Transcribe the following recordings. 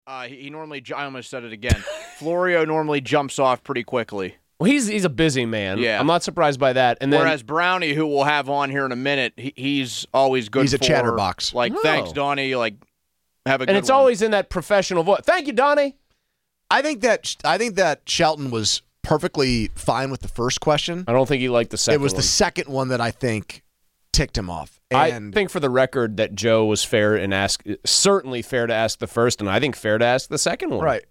He normally, I almost said it again. Florio normally jumps off pretty quickly. Well, he's a busy man. Yeah. I'm not surprised by that. And then, whereas Brownie, who we'll have on here in a minute, he's always good. He's a for, chatterbox. Like, thanks, Donnie. Like, have a good one. And it's always in that professional voice. Thank you, Donnie. I think that Shelton was perfectly fine with the first question. I don't think he liked the second one. It was the second one that I think ticked him off. And I think for the record that Joe was fair and certainly fair to ask the first, and I think fair to ask the second one. Right.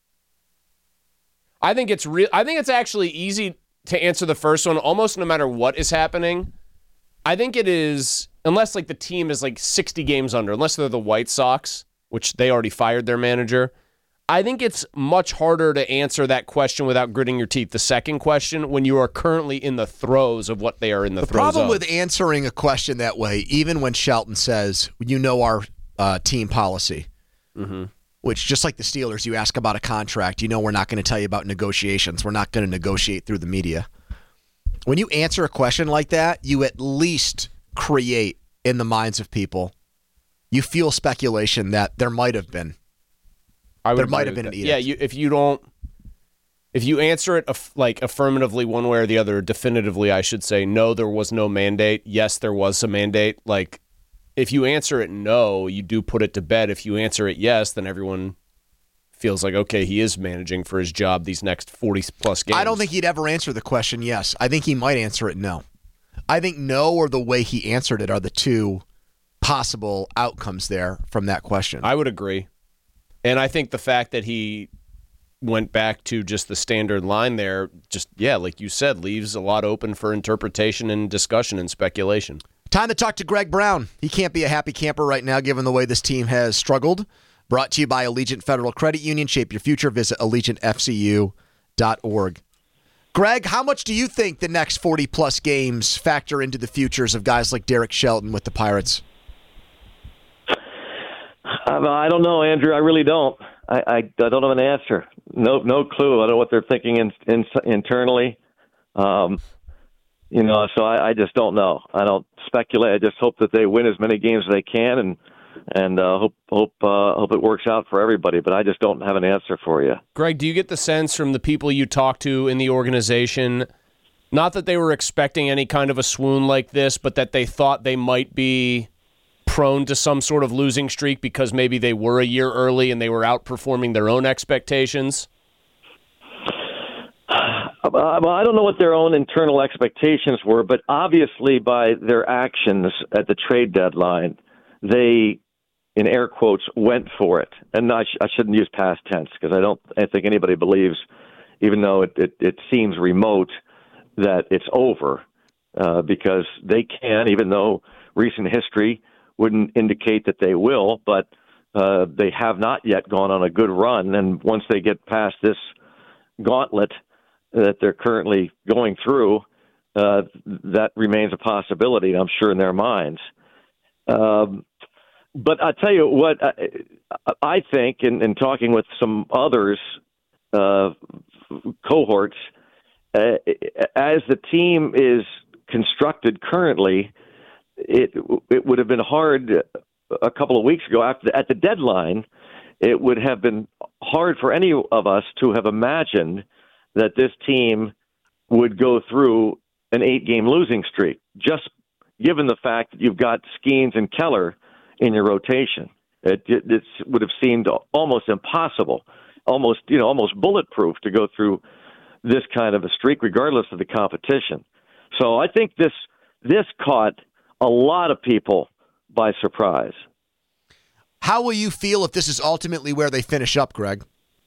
I think it's actually easy to answer the first one almost no matter what is happening. I think it is, unless like the team is like 60 games under, unless they're the White Sox, which they already fired their manager. I think it's much harder to answer that question without gritting your teeth. The second question, when you are currently in the throes of what they are in the throes of. The problem with answering a question that way, even when Shelton says, our team policy, which just like the Steelers, you ask about a contract, we're not going to tell you about negotiations. We're not going to negotiate through the media. When you answer a question like that, you at least create in the minds of people, you fuel speculation that there might have been. There might have been an edict. Yeah, if you answer it affirmatively one way or the other, definitively, I should say, no, there was no mandate. Yes, there was a mandate. Like, if you answer it no, you do put it to bed. If you answer it yes, then everyone feels like, okay, he is managing for his job these next 40-plus games. I don't think he'd ever answer the question yes. I think he might answer it no. I think no or the way he answered it are the two possible outcomes there from that question. I would agree. And I think the fact that he went back to just the standard line there, like you said, leaves a lot open for interpretation and discussion and speculation. Time to talk to Greg Brown. He can't be a happy camper right now given the way this team has struggled. Brought to you by Allegiant Federal Credit Union. Shape your future. Visit AllegiantFCU.org. Greg, how much do you think the next 40-plus games factor into the futures of guys like Derek Shelton with the Pirates? I don't know, Andrew. I really don't. I don't have an answer. No clue. I don't know what they're thinking internally. So I just don't know. I don't speculate. I just hope that they win as many games as they can, and hope it works out for everybody. But I just don't have an answer for you. Greg, do you get the sense from the people you talk to in the organization, not that they were expecting any kind of a swoon like this, but that they thought they might be prone to some sort of losing streak because maybe they were a year early and they were outperforming their own expectations? Well, I don't know what their own internal expectations were, but obviously by their actions at the trade deadline, they, in air quotes, went for it. And I shouldn't use past tense because I think anybody believes, even though it seems remote, that it's over because they can, even though recent history wouldn't indicate that they will, but they have not yet gone on a good run. And once they get past this gauntlet that they're currently going through, that remains a possibility, I'm sure, in their minds. But I tell you what, I think, in talking with some others, cohorts, as the team is constructed currently, it would have been hard a couple of weeks ago at the deadline. It would have been hard for any of us to have imagined that this team would go through an 8-game losing streak, just given the fact that you've got Skeens and Keller in your rotation. It would have seemed almost impossible, almost bulletproof to go through this kind of a streak, regardless of the competition. So I think this caught a lot of people by surprise. How will you feel if this is ultimately where they finish up, Greg?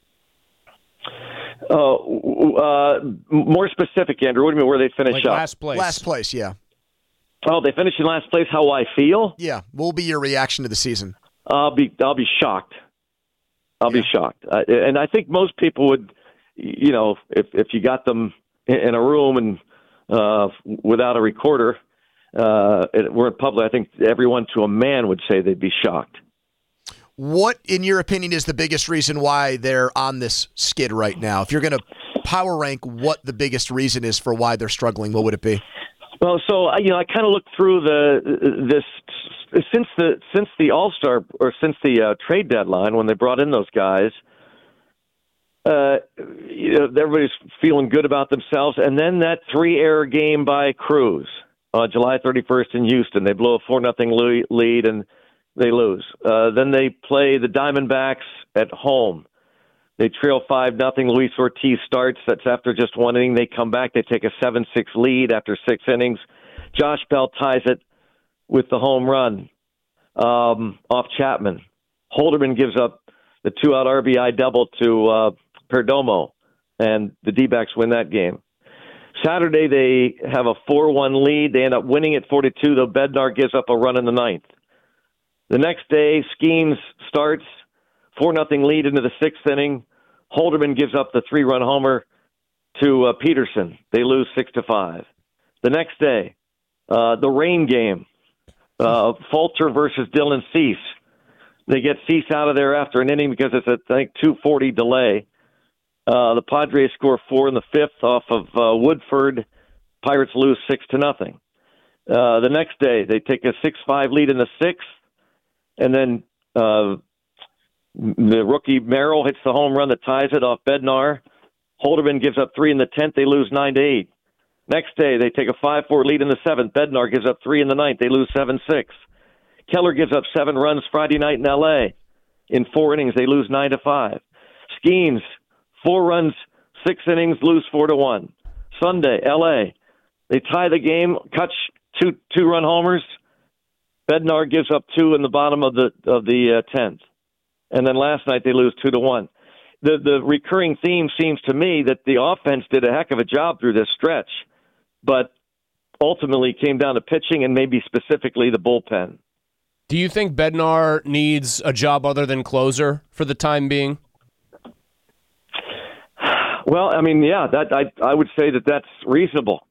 More specific, Andrew. What do you mean where they finish up? Last place. Last place, yeah. Oh, they finish in last place. How will I feel? Yeah. What will be your reaction to the season? I'll be shocked. I'll be shocked. And I think most people would, if you got them in a room and without a recorder, we're in public, I think everyone to a man would say they'd be shocked. What, in your opinion, is the biggest reason why they're on this skid right now? If you're going to power rank what the biggest reason is for why they're struggling, what would it be? Well, so I kind of looked through this since the All-Star or since the trade deadline when they brought in those guys, everybody's feeling good about themselves. And then that 3-error game by Cruz on July 31st in Houston, they blow a 4-0 lead and they lose. Then they play the Diamondbacks at home. They trail 5-0. Luis Ortiz starts. That's after just one inning. They come back. They take a 7-6 lead after 6 innings. Josh Bell ties it with the home run off Chapman. Holderman gives up the 2-out RBI double to Perdomo, and the D-backs win that game. Saturday, they have a 4-1 lead. They end up winning at 42, though Bednar gives up a run in the ninth. The next day, Skeens starts, 4-0 lead into the 6th inning. Holderman gives up the 3-run homer to Peterson. They lose 6-5. The next day, the rain game, Falter versus Dylan Cease. They get Cease out of there after an inning because it's a, I think, 2:40 delay. The Padres score 4 in the 5th off of Woodford. Pirates lose 6-0. The next day, they take a 6-5 lead in the 6th, and then the rookie Merrill hits the home run that ties it off Bednar. Holderman gives up 3 in the 10th. They lose 9-8. Next day, they take a 5-4 lead in the 7th. Bednar gives up 3 in the 9th. They lose 7-6. Keller gives up 7 runs Friday night in L.A. In 4 innings, they lose 9-5. Skeens, 4 runs, 6 innings, lose 4-1. Sunday, L.A. They tie the game. Kutch, 2-run homers. Bednar gives up 2 in the bottom of the 10th. And then last night they lose 2-1. The recurring theme seems to me that the offense did a heck of a job through this stretch, but ultimately came down to pitching and maybe specifically the bullpen. Do you think Bednar needs a job other than closer for the time being? Well, I mean, yeah, that I would say that that's reasonable.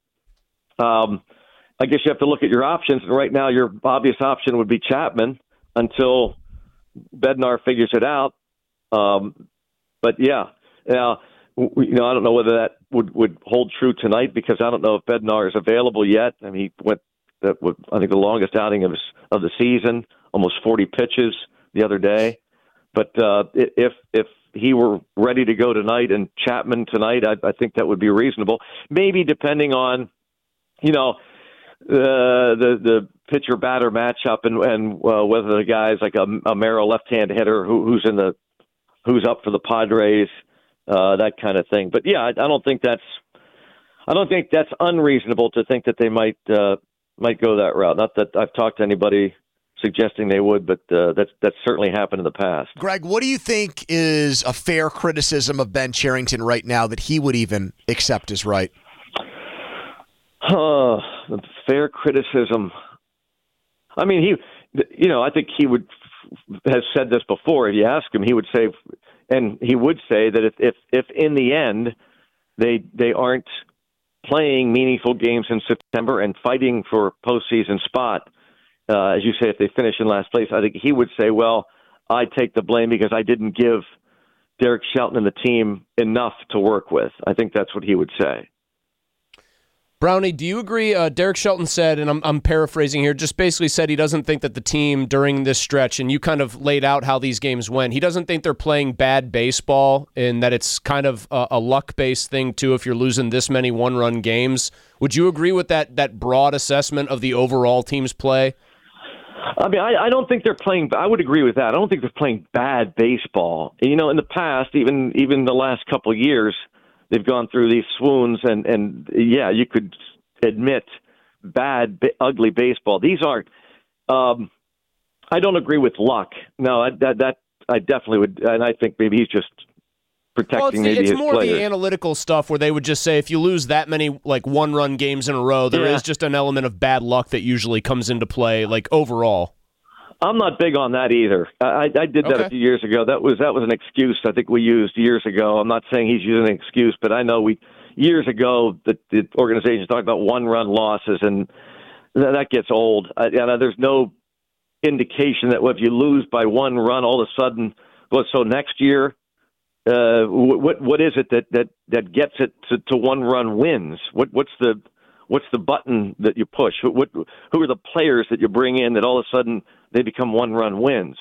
I guess you have to look at your options, and right now your obvious option would be Chapman until Bednar figures it out. But yeah, now I don't know whether that would hold true tonight because I don't know if Bednar is available yet. I mean, he went I think the longest outing of the season, almost 40 pitches the other day. But if he were ready to go tonight and Chapman tonight, I think that would be reasonable. Maybe depending on the pitcher batter matchup and whether the guy's like a Merrill left-hand hitter who's up for the Padres, that kind of thing. But yeah, I don't think that's unreasonable to think that they might go that route. Not that I've talked to anybody suggesting they would, but that's certainly happened in the past. Greg, what do you think is a fair criticism of Ben Cherington right now that he would even accept as right? Fair criticism. I mean, I think he has said this before. If you ask him, he would say that if in the end they aren't playing meaningful games in September and fighting for postseason spot, as you say, if they finish in last place, I think he would say, well, I take the blame because I didn't give Derek Shelton and the team enough to work with. I think that's what he would say. Brownie, do you agree? Derek Shelton said, and I'm paraphrasing here, just basically said he doesn't think that the team during this stretch, and you kind of laid out how these games went, he doesn't think they're playing bad baseball and that it's kind of a luck-based thing, too, if you're losing this many one-run games. Would you agree with that broad assessment of the overall team's play? I mean, I don't think they're playing – I would agree with that. I don't think they're playing bad baseball. In the past, even the last couple of years – they've gone through these swoons, and yeah, you could admit bad, ugly baseball. These aren't. I don't agree with luck. No, that I definitely would, and I think maybe he's just protecting maybe his players. It's more the analytical stuff where they would just say if you lose that many like one-run games in a row, there is just an element of bad luck that usually comes into play, like overall. I'm not big on that either. I did that a few years ago. That was an excuse I think we used years ago. I'm not saying he's using an excuse, but I know years ago the organization talked about one-run losses, and that gets old. There's no indication that if you lose by 1 run, all of a sudden, so next year, what is it that gets it to 1-run wins? What's What's the button that you push? Who are the players that you bring in that all of a sudden they become one-run wins?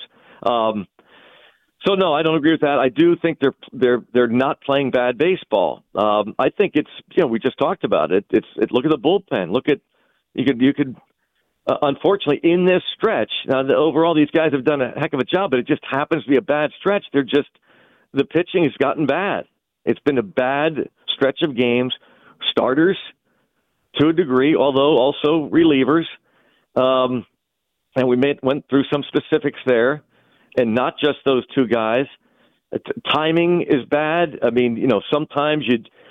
So no, I don't agree with that. I do think they're not playing bad baseball. I think it's we just talked about it. Look at the bullpen. Look at you could unfortunately in this stretch. Now overall these guys have done a heck of a job, but it just happens to be a bad stretch. The pitching has gotten bad. It's been a bad stretch of games. Starters to a degree, although also relievers. And we went through some specifics there. And not just those two guys. Timing is bad. I mean, sometimes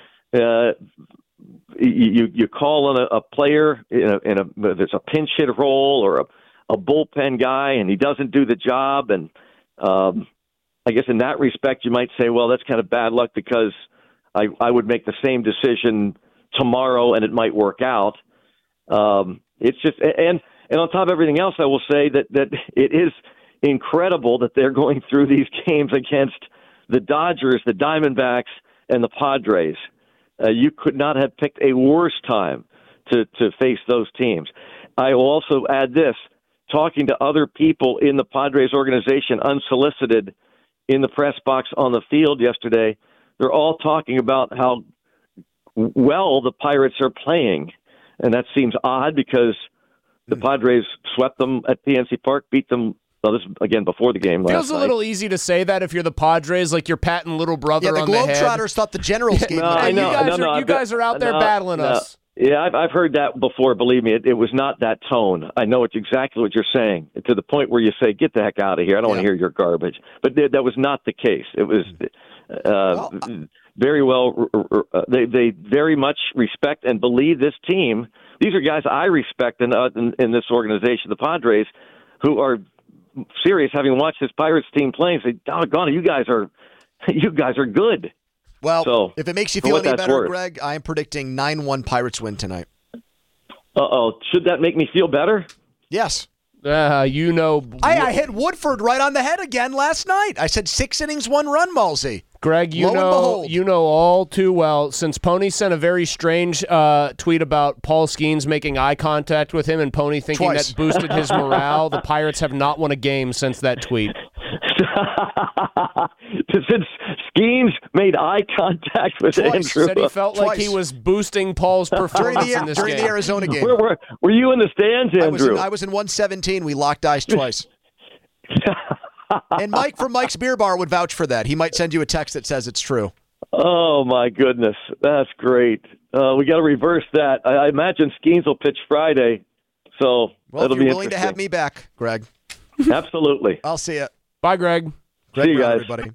you call on a player there's a pinch hit role or a bullpen guy, and he doesn't do the job. And I guess in that respect, you might say, well, that's kind of bad luck because I would make the same decision tomorrow and it might work out. It's just and on top of everything else, I will say that it is incredible that they're going through these games against the Dodgers, the Diamondbacks, and the Padres. You could not have picked a worse time to face those teams. I will also add this, talking to other people in the Padres organization unsolicited in the press box on the field yesterday, they're all talking about how well the Pirates are playing. And that seems odd because the Padres swept them at PNC Park, beat them. Well, this again before the game. Feels a little easy to say that if you're the Padres, like you're patting little brother on the head. Yeah, the Globetrotters thought the Generals game. No, I know. You guys are out there battling us. Yeah, I've heard that before. Believe me, it was not that tone. I know it's exactly what you're saying, to the point where you say, "Get the heck out of here! I don't want to hear your garbage." But that was not the case. It was very well. They very much respect and believe this team. These are guys I respect in this organization, the Padres, who are serious, having watched this Pirates team play, and say, doggone it, you guys are good. Well, so, if it makes you feel any better, Greg, I am predicting 9-1 Pirates win tonight. Should that make me feel better? Yes. I hit Woodford right on the head again last night. I said 6 innings, 1 run, Malsey. Greg, you know all too well, since Pony sent a very strange tweet about Paul Skeens making eye contact with him and Pony thinking Twice. that boosted his morale. The Pirates have not won a game since that tweet. Since Skeens made eye contact with Andrew. Said he felt like he was boosting Paul's performance in this game. During the Arizona game. Were you in the stands, Andrew? I was in 117. We locked eyes twice. And Mike from Mike's Beer Bar would vouch for that. He might send you a text that says it's true. Oh, my goodness. That's great. We got to reverse that. I imagine Skeens will pitch Friday, so well, that'll if you're be willing to have me back, Greg. Absolutely. I'll see you. Bye, Greg. Greg See you Brown, guys. everybody.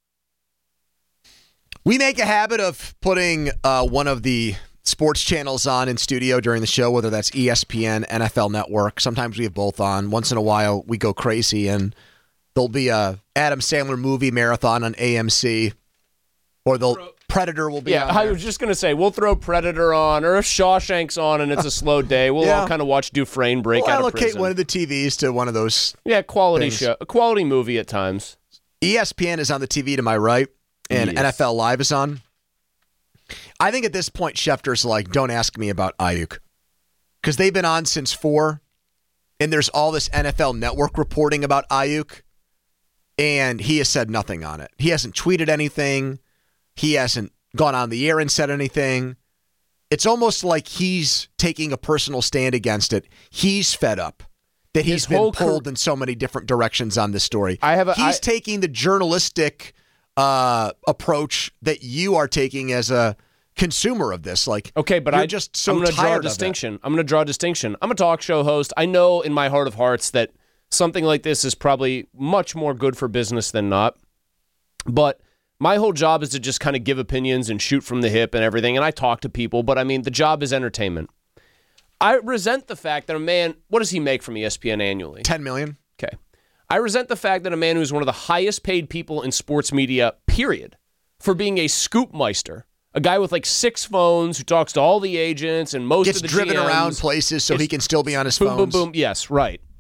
We make a habit of putting one of the sports channels on in studio during the show, whether that's ESPN, NFL Network. Sometimes we have both on. Once in a while, we go crazy, and there'll be a Adam Sandler movie marathon on AMC, or Predator will be on there. I was just going to say, we'll throw Predator on, or if Shawshank's on and it's a slow day, we'll all kind of watch Dufresne break out of prison. Allocate one of the TVs to one of those quality things. show, a quality movie at times. ESPN is on the TV to my right, and NFL Live is on. I think at this point, Schefter's like, don't ask me about Ayuk. Because they've been on since 4, and there's all this NFL Network reporting about Ayuk, and he has said nothing on it. He hasn't tweeted anything. He hasn't gone on the air and said anything. It's almost like he's taking a personal stand against it. He's fed up that he's been pulled in so many different directions on this story. He's taking the journalistic approach that you are taking as a consumer of this. Like, okay, but I'm just so I'm going to draw a distinction. I'm going to draw a distinction. I'm a talk show host. I know in my heart of hearts that something like this is probably much more good for business than not. But my whole job is to just kind of give opinions and shoot from the hip and everything, and I talk to people, but I mean, the job is entertainment. I resent the fact that a man, what does he make from ESPN annually? $10 million. Okay. I resent the fact that a man who's one of the highest paid people in sports media, period, for being a scoopmeister, a guy with like 6 phones who talks to all the agents and most Gets of the driven GMs, around places so he can still be on his phone. Boom, boom, boom. Yes, right.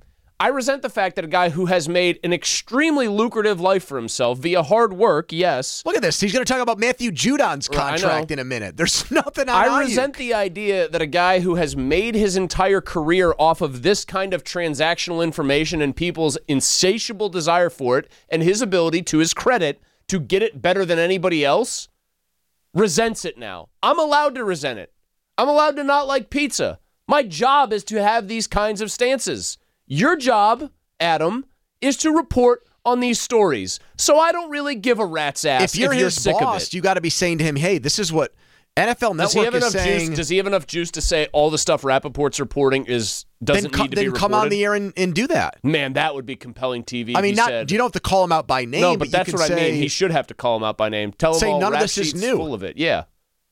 I resent the fact that a guy who has made an extremely lucrative life for himself via hard work, yes. Look at this. He's going to talk about Matthew Judon's contract in a minute. There's nothing on I resent the idea that a guy who has made his entire career off of this kind of transactional information and people's insatiable desire for it and his ability, to his credit, to get it better than anybody else, resents it now. I'm allowed to resent it. I'm allowed to not like pizza. My job is to have these kinds of stances. Your job, Adam, is to report on these stories. So I don't really give a rat's ass if you're his sick boss, of it. You got to be saying to him, hey, this is what NFL Network is saying. Does he have enough juice to say all the stuff Rappaport's reporting doesn't need to be reported? Then come on the air and do that. Man, that would be compelling TV. I mean, you don't have to call him out by name. No, but that's what I mean. He should have to call him out by name. Tell him all none of rap this is sheets new. Full of it. Yeah.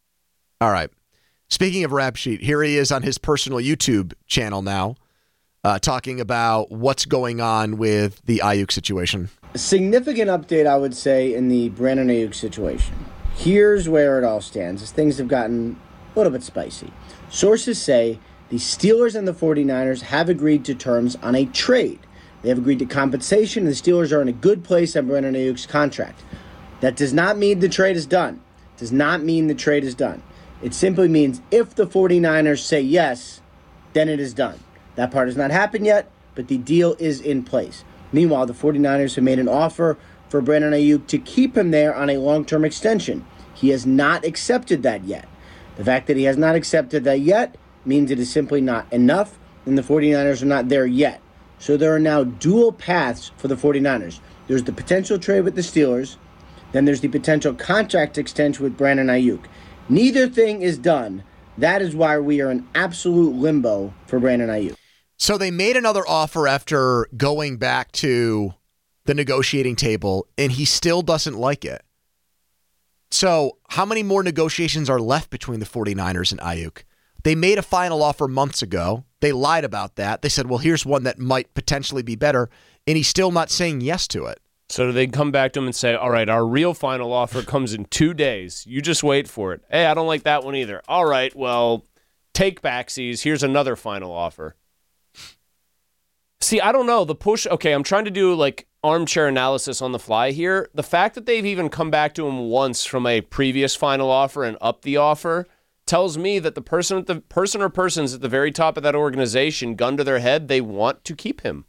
All right. Speaking of Rap Sheet, here he is on his personal YouTube channel now, talking about what's going on with the Ayuk situation. A significant update, I would say, in the Brandon Ayuk situation. Here's where it all stands, as things have gotten a little bit spicy. Sources say the Steelers and the 49ers have agreed to terms on a trade. They have agreed to compensation, and the Steelers are in a good place on Brandon Ayuk's contract. That does not mean the trade is done. Does not mean the trade is done. It simply means if the 49ers say yes, then it is done. That part has not happened yet, but the deal is in place. Meanwhile, the 49ers have made an offer for Brandon Ayuk to keep him there on a long-term extension. He has not accepted that yet. The fact that he has not accepted that yet means it is simply not enough, and the 49ers are not there yet. So there are now dual paths for the 49ers. There's the potential trade with the Steelers, then there's the potential contract extension with Brandon Ayuk. Neither thing is done. That is why we are in absolute limbo for Brandon Ayuk. So they made another offer after going back to the negotiating table, and he still doesn't like it. So how many more negotiations are left between the 49ers and Ayuk? They made a final offer months ago. They lied about that. They said, well, here's one that might potentially be better, and he's still not saying yes to it. So do they come back to him and say, all right, our real final offer comes in 2 days. You just wait for it. Hey, I don't like that one either. All right, well, take backsies. Here's another final offer. See, I don't know. The push, okay, I'm trying to do like armchair analysis on the fly here. The fact that they've even come back to him once from a previous final offer and upped the offer tells me that the person or persons at the very top of that organization, gun to their head, they want to keep him.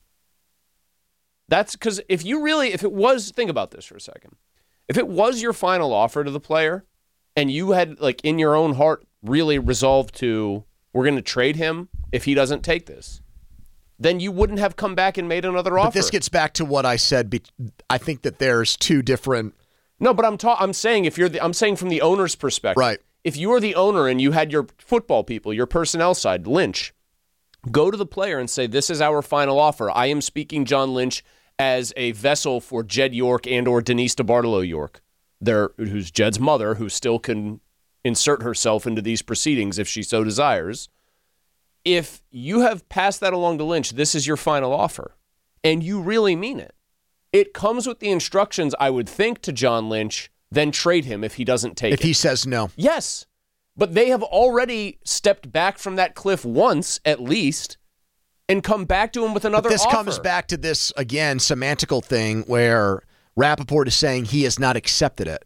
That's because if it was, think about this for a second. If it was your final offer to the player and you had, like, in your own heart really resolved to, we're going to trade him if he doesn't take this, then you wouldn't have come back and made another offer. But this gets back to what I said. I think that there's two different. No, but I'm saying I'm saying from the owner's perspective. Right. If you were the owner and you had your football people, your personnel side, Lynch, go to the player and say, this is our final offer. I am speaking John Lynch as a vessel for Jed York and or Denise DeBartolo York, who's Jed's mother, who still can insert herself into these proceedings if she so desires. If you have passed that along to Lynch, this is your final offer, and you really mean it. It comes with the instructions, I would think, to John Lynch, then trade him if he doesn't take it. If he says no. Yes, but they have already stepped back from that cliff once, at least, and come back to him with another offer. This comes offer. back to this, again, semantical thing where Rappaport is saying he has not accepted it.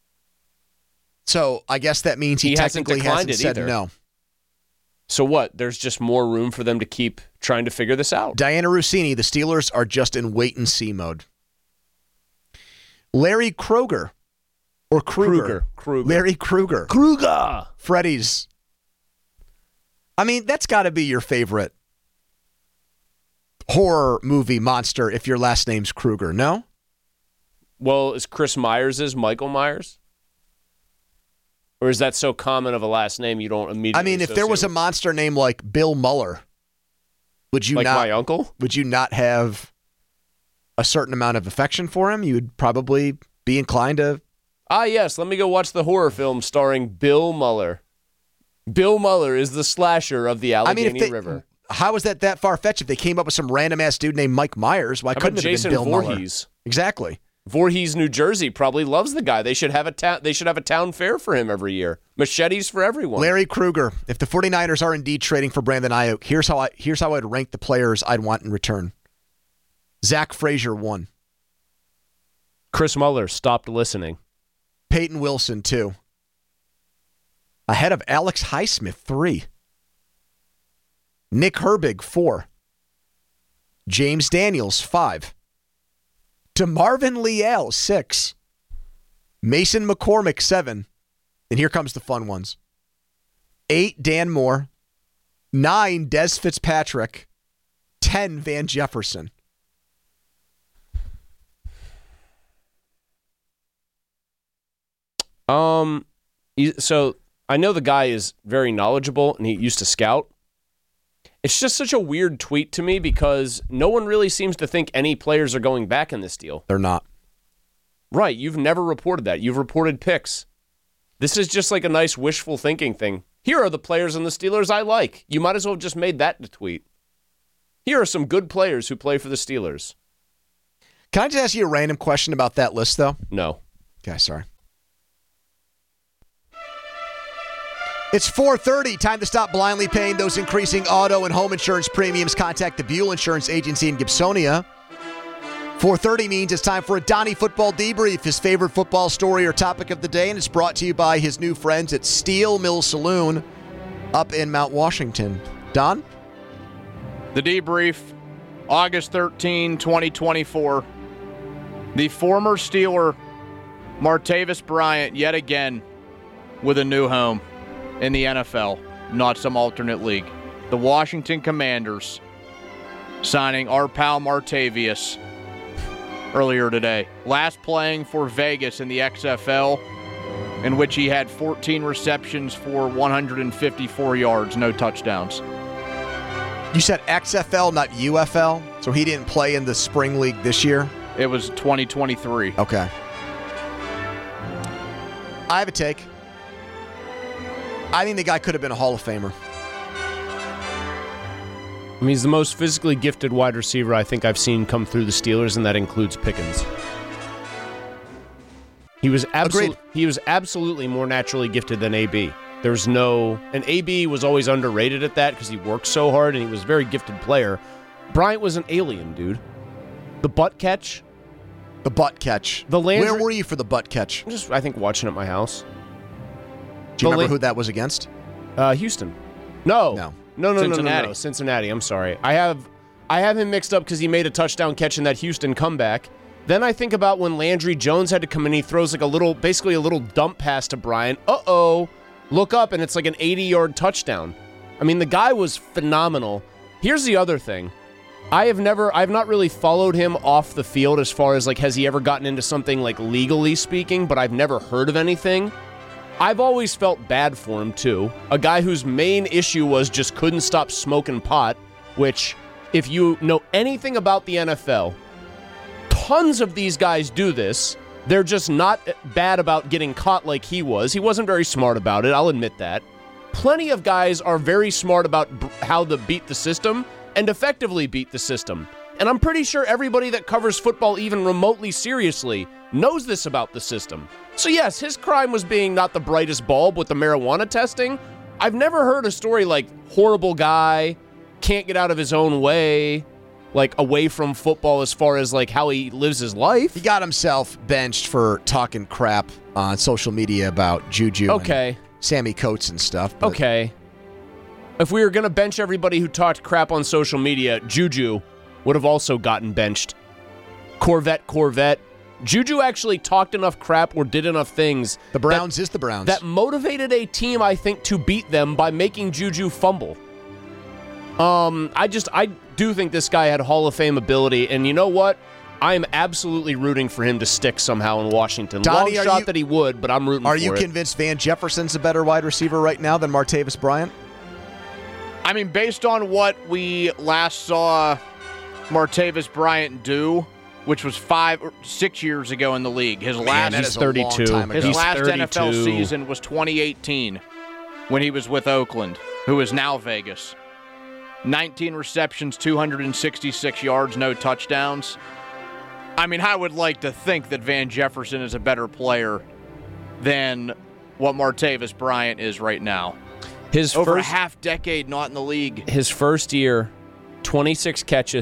So I guess that means he technically hasn't said either. no. So what? There's just more room for them to keep trying to figure this out. Diana Rossini, the Steelers are just in wait-and-see mode. Larry Kroger. Or Kruger. Larry Kruger. Kruger. Freddy's. I mean, that's got to be your favorite horror movie monster if your last name's Kruger, no? Well, is Chris Myers Michael Myers? Or is that so common of a last name you don't immediately I mean, if there was a monster named like Bill Muller, would you like not, my uncle? Would you not have a certain amount of affection for him? You would probably be inclined to. Ah, yes. Let me go watch the horror film starring Bill Muller. Bill Muller is the slasher of the Allegheny River. How is that far-fetched? If they came up with some random-ass dude named Mike Myers, why couldn't it have been Bill Voorhees? Muller? Exactly. Voorhees, New Jersey probably loves the guy. They should have a town fair for him every year. Machetes for everyone. Larry Kruger. If the 49ers are indeed trading for Brandon Ayuk, here's how I'd rank the players I'd want in return. Zach Frazier 1. Chris Muller stopped listening. Peyton Wilson 2. Ahead of Alex Highsmith 3. Nick Herbig 4. James Daniels 5. DeMarvin Leal 6. Mason McCormick 7. And here comes the fun ones. 8 Dan Moore. 9 Des Fitzpatrick. 10 Van Jefferson. So I know the guy is very knowledgeable and he used to scout. It's just such a weird tweet to me because no one really seems to think any players are going back in this deal. They're not. Right. You've never reported that. You've reported picks. This is just like a nice wishful thinking thing. Here are the players in the Steelers I like. You might as well have just made that the tweet. Here are some good players who play for the Steelers. Can I just ask you a random question about that list, though? No. Okay, sorry. It's 4:30. Time to stop blindly paying those increasing auto and home insurance premiums. Contact the Buell Insurance Agency in Gibsonia. 4:30 means it's time for a Donnie Football Debrief, his favorite football story or topic of the day, and it's brought to you by his new friends at Steel Mill Saloon up in Mount Washington. Don? The debrief, August 13, 2024. The former Steeler, Martavis Bryant, yet again with a new home in the NFL, not some alternate league. The Washington Commanders signing our pal Martavius earlier today. Last playing for Vegas in the XFL, in which he had 14 receptions for 154 yards, no touchdowns. You said XFL, not UFL, so he didn't play in the spring league this year? It was 2023. Okay. I have a take. I think the guy could have been a Hall of Famer. I mean, he's the most physically gifted wide receiver I think I've seen come through the Steelers, and that includes Pickens. He was absolutely more naturally gifted than AB. There's no... And AB was always underrated at that because he worked so hard and he was a very gifted player. Bryant was an alien, dude. The butt catch. The butt catch. Where were you for the butt catch? Just, I think, watching at my house. Do you remember who that was against? Houston. No. Cincinnati. Cincinnati. I'm sorry. I have him mixed up because he made a touchdown catch in that Houston comeback. Then I think about when Landry Jones had to come in. He throws basically a little dump pass to Bryant. Look up, and it's like an 80-yard touchdown. I mean, the guy was phenomenal. Here's the other thing. I've not really followed him off the field as far as, like, has he ever gotten into something, like, legally speaking, but I've never heard of anything. I've always felt bad for him, too. A guy whose main issue was just couldn't stop smoking pot, which, if you know anything about the NFL, tons of these guys do this. They're just not bad about getting caught like he was. He wasn't very smart about it, I'll admit that. Plenty of guys are very smart about how to beat the system and effectively beat the system. And I'm pretty sure everybody that covers football even remotely seriously knows this about the system. So yes, his crime was being not the brightest bulb with the marijuana testing. I've never heard a story like horrible guy, can't get out of his own way, like away from football as far as like how he lives his life. He got himself benched for talking crap on social media about Juju and Sammy Coates and stuff. But okay. If we were going to bench everybody who talked crap on social media, Juju would have also gotten benched. Corvette. Juju actually talked enough crap or did enough things. The Browns is the Browns. That motivated a team, I think, to beat them by making Juju fumble. I do think this guy had Hall of Fame ability, and you know what? I am absolutely rooting for him to stick somehow in Washington. Donnie, Long shot that he would, but I'm rooting for it. Are you convinced Van Jefferson's a better wide receiver right now than Martavis Bryant? I mean, based on what we last saw Martavis Bryant do, which was 5 or 6 years ago in the league. His last he's 32. His last NFL season was 2018 when he was with Oakland, who is now Vegas. 19 receptions, 266 yards, no touchdowns. I mean, I would like to think that Van Jefferson is a better player than what Martavis Bryant is right now. His over first a half decade not in the league. His first year, 26 catches,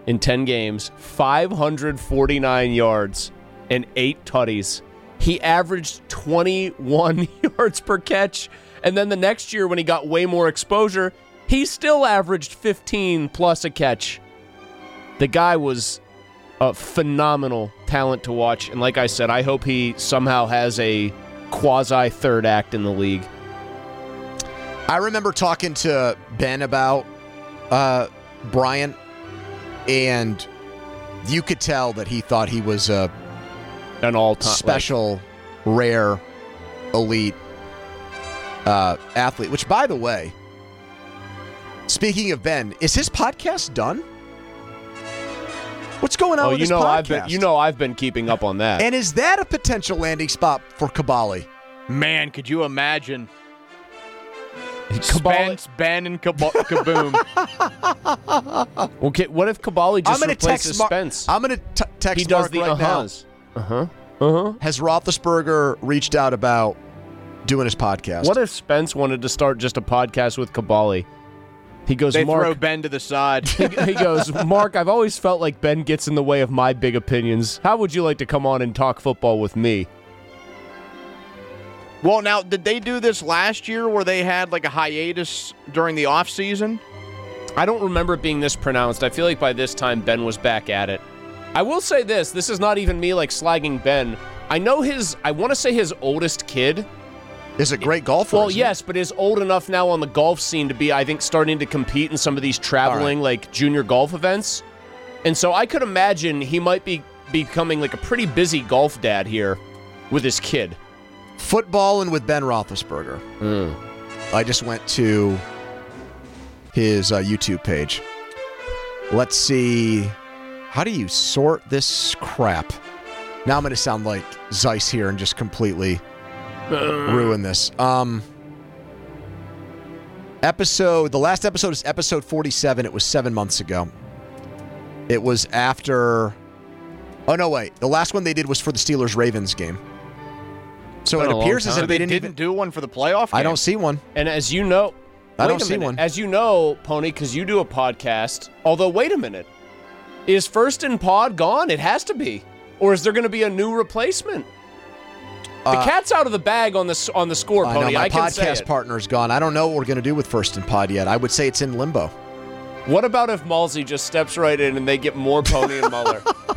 in 10 games, 549 yards, and 8 tutties. He averaged 21 yards per catch. And then the next year when he got way more exposure, he still averaged 15 plus a catch. The guy was a phenomenal talent to watch. And like I said, I hope he somehow has a quasi third act in the league. I remember talking to Ben about Bryant, and you could tell that he thought he was an all-time special, rare, elite athlete. Which, by the way, speaking of Ben, is his podcast done? What's going on with his podcast? I've been keeping up on that. And is that a potential landing spot for Kabali? Man, could you imagine? Kabali, Spence, Ben, and Kaboom. Okay, what if Kabali just replaces Spence? I'm going to text He does Mark the right uh-huhs. now. Has Roethlisberger reached out about doing his podcast? What if Spence wanted to start just a podcast with Kabali? He goes, They Mark, throw Ben to the side. he goes, Mark, I've always felt like Ben gets in the way of my big opinions. How would you like to come on and talk football with me? Well, now, did they do this last year where they had like a hiatus during the offseason? I don't remember it being this pronounced. I feel like by this time Ben was back at it. I will say this is not even me like slagging Ben. I want to say his oldest kid is a great golfer. Well, yes, but is old enough now on the golf scene to be, I think, starting to compete in some of these traveling like junior golf events. And so I could imagine he might be becoming like a pretty busy golf dad here with his kid. Footballing with Ben Roethlisberger. I just went to his YouTube page. Let's see. How do you sort this crap? Now I'm going to sound like Zeiss here and just completely ruin this. The last episode is episode 47. It was 7 months ago. It was after... Oh, no, wait. The last one they did was for the Steelers-Ravens game. So it appears as if they didn't do one for the playoff game? I don't see one. And as you know... I don't see one. As you know, Pony, because you do a podcast, although, wait a minute. Is First and Pod gone? It has to be. Or is there going to be a new replacement? The cat's out of the bag on the score, Pony. I know, my can say podcast it. partner's gone. I don't know what we're going to do with First and Pod yet. I would say it's in limbo. What about if Malsey just steps right in and they get more Pony and Muller?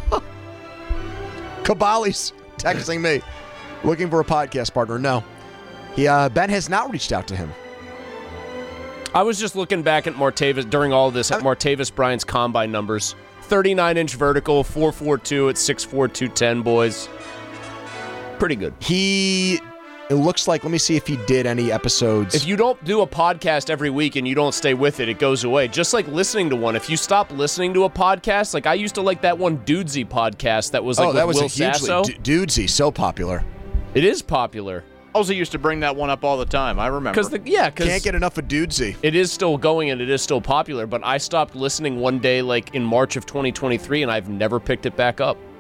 Kabali's texting me, looking for a podcast partner. No. Ben has not reached out to him. I was just looking back at Martavis during all of this at Martavis Bryant's combine numbers. 39-inch vertical, 4.42 at 6'4", 210, boys. Pretty good. It looks like, let me see if he did any episodes. If you don't do a podcast every week and you don't stay with it, it goes away. Just like listening to one. If you stop listening to a podcast, like I used to like that one Dudesy podcast that was like with Will Sasso. Dudesy, so popular. It is popular. Ozzy used to bring that one up all the time. I remember. Because can't get enough of Dudesy. It is still going and it is still popular, but I stopped listening one day like in March of 2023 and I've never picked it back up.